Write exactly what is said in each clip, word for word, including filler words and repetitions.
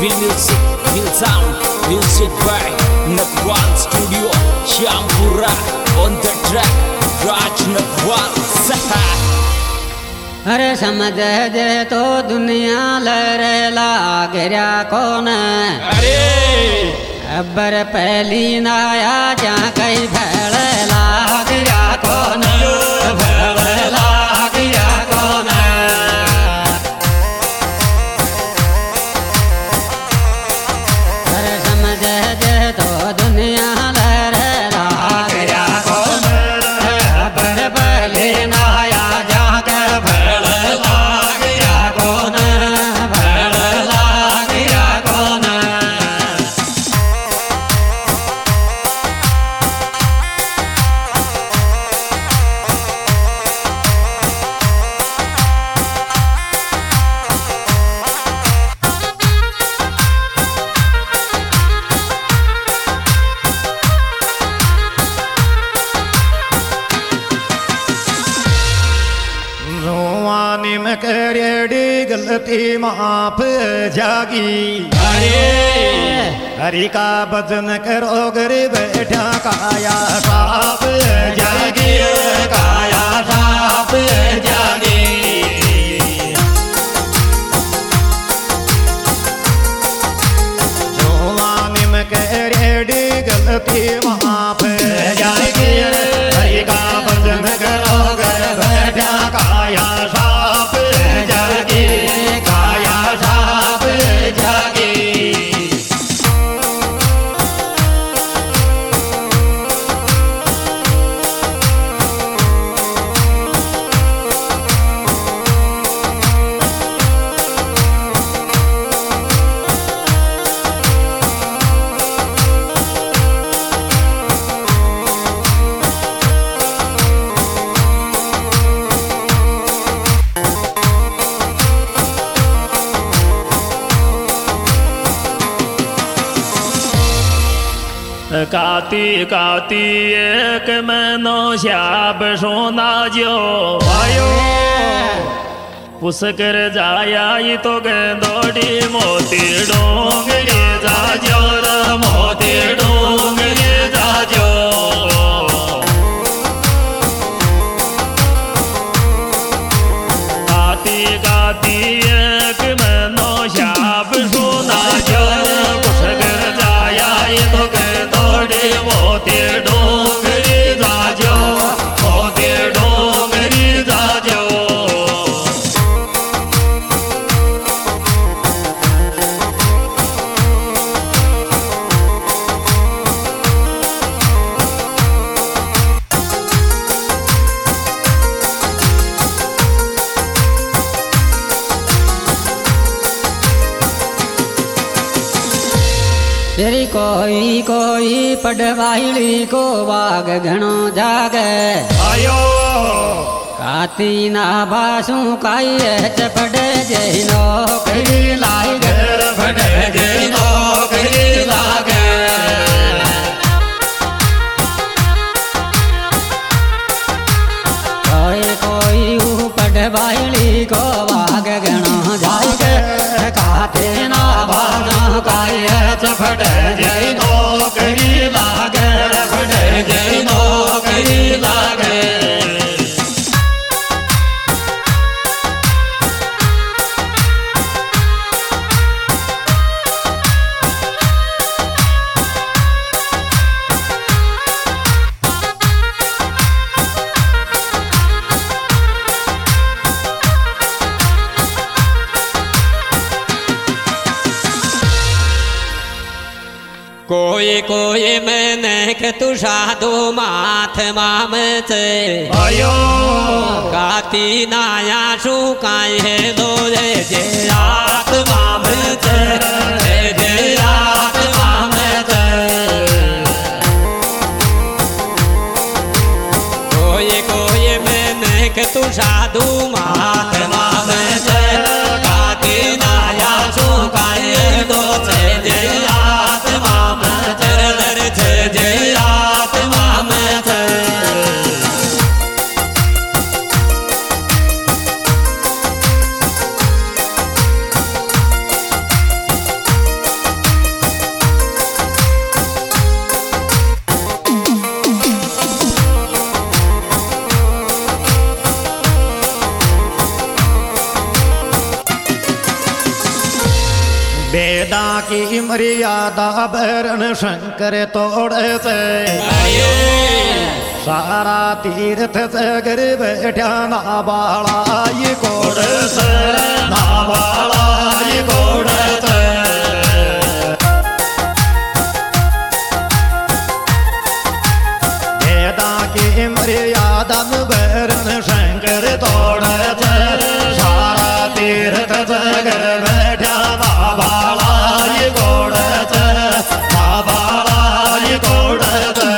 Feel music, feel sound, music by Nakwal Studio, Shyampura on the track, Raj Nakwal Saha. अरे समझ जे तो दुनिया लरेला गिरा कौन अरे अबर पहली नाया जा कई भड़ला गिरा कौन भड़ला गिरा कौन अरे समझ जे तो दुनिया लरेला गिरा कौन अबर पहली नाया जा करेड़ी गलती माफ जागी हरि का भजन करो गर बैठा काया साफ जागी काया साफ जागी जोवानी में करेड़ी गलती माफ जागी हरि का भजन करो गर बैठा काया साफ जागी काया साफ जागी काती काती एक मनो श्याब सोना जो आयो पुसकर जाया ये तो गेंदोड़ी मोती डोंगरी जाजो रे मोती डोंगरी जाजो काती काती एक मनो श्याब सोना जो पुसकर जाया ये तो मोती डोंगरी जाजो मोती डोंगरी जाजो तेरी कोई कोई पढ़वाइली को बाग घणो जागे आयो काती ना बासू काई चपड़े जय नौकरी लाई घर फटे जय नौकरी लागे कोई कोई पढ़वाइली को बाग घणो जागे काती ना बासू काई फटे जय नौकरी लागे फटे जय नौकरी लागे कोई कोई मैंने के तू साधु माथ मामत आयो काती नाया सु काई है दो जे जे रात मामत जे जे रात मामत कोई कोई मैंने के तू साधु माथ मामत काती नाया सु काई है दो जे जे रात मामत जे जे रात मामत वेदा की मर्यादा बैरन शंकर तोड़े से सारा तीर्थ सगर बैठा ना बाला ये कोड़ से ना बाला ये कोड़ से वेदा की मर्यादा बैरन शंकर तोड़े से सारा तीर्थ सगर बैठा ना बाला ये कोड़ से ना बाला ये कोड़ से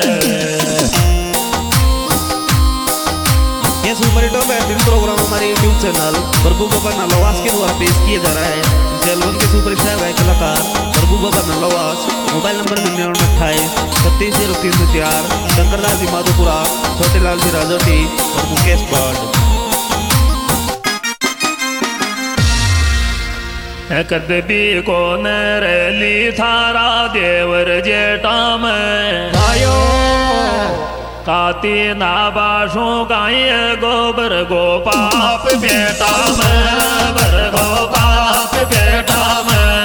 सुपर हिट बेहतरीन प्रोग्राम हमारे यूट्यूब चैनल प्रभु बाबा नलवास के द्वारा पेश किया जा रहा है। जलवन के सुपर स्टार गायक कलाकार प्रभु बाबा नलवास। मोबाइल नंबर निन्यानवे अट्ठाईस छत्तीस जीरो तीन सौ चार। शंकरलाल जी माधोपुरा, छोटे लाल जी राजोटी और मुकेश भट्ट। कदबी को नरली थारा देवर जेटा में आयो काती नाबाशो गाय गोबर गोपाप बेटा में बर गोपाप बेटा में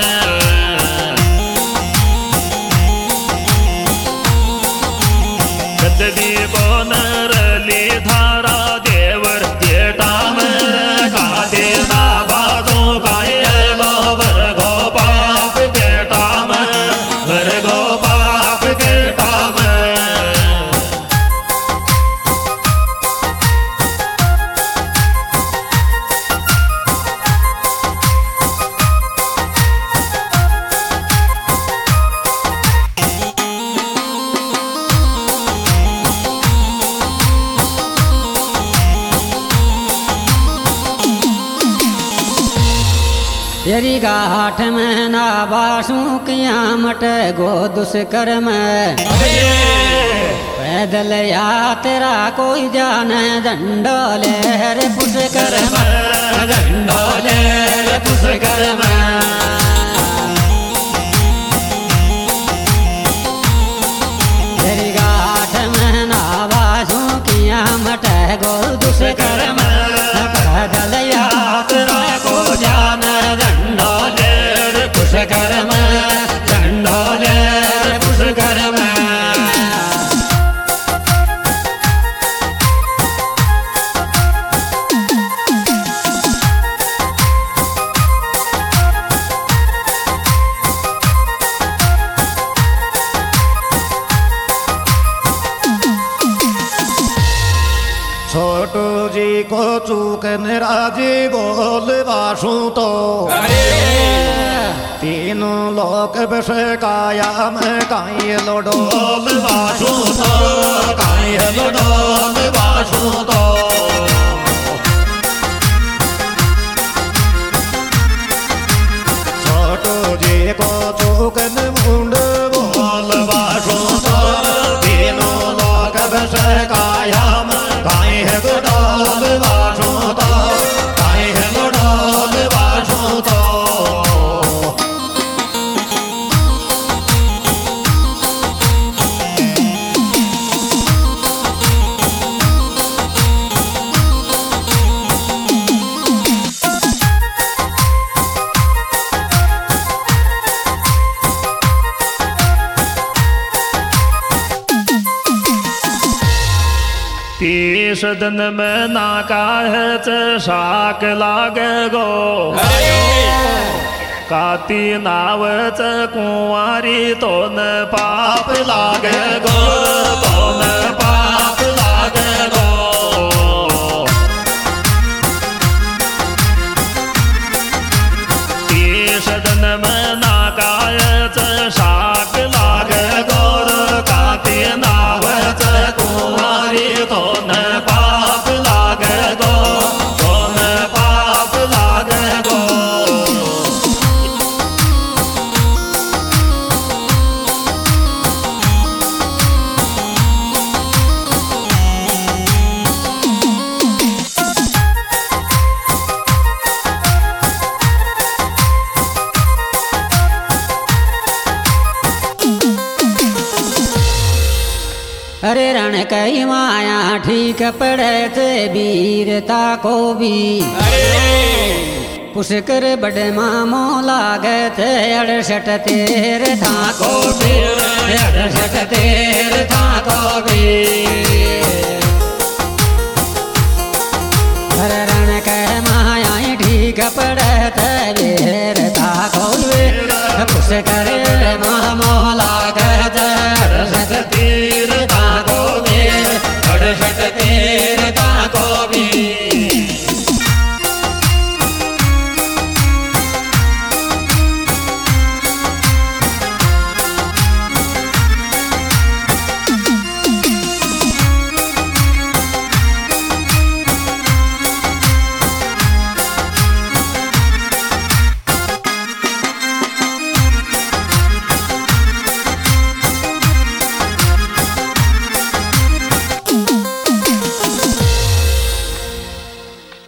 कदबी को नरली धारा देवर जेटा में काती नाबाशो गाय गोबर गोपाप बेटा में बर गोपाप बेटा में तेरी घाट में ना बासू कियामत गो दुष्कर्म पैदल यात्रा कोई जाने दंडोले रे पुष्कर्म दंडोले रे पुष्कर्म तेरी घाट में ना बासू कियामत गो दुष्कर्म पैदल यात्रा को जाने दंडोले रे पुष्कर्म दंडोले रे पुष्कर्म छोटू जी को चूक निराजी बोल बासू तो तीनों लोक बस काया में काई लोडोल बासू तो काई लोडोल बासू तो छोटू जी को चूक मुंड बोल बासू तो तीनों लोक बस काया में काई है लोडोल बासू तो काई है लोडोल बासू तो तीस दिन में नाका है शाक लागे गो काती नाव च कुंवारी तो न पाप लागे गो तो न पाप लागे गो तीस दिन में नाका है शाक लागे गो काती नाव च कुंवारी तो न पाप लागे गो तो न पाप लागे गो अरे रण कई माया ठीक पड़े ते वीरता को भी पुष्कर बड़े मामो लागे थे अड़सठ तेर था को वीर अड़सठ तेर था को वीर हर रण के माया ठीक पड़े थे वीर था को वीर पुष्कर मामो लागे थे अड़सठ तेर था को वीर अड़सठ तेर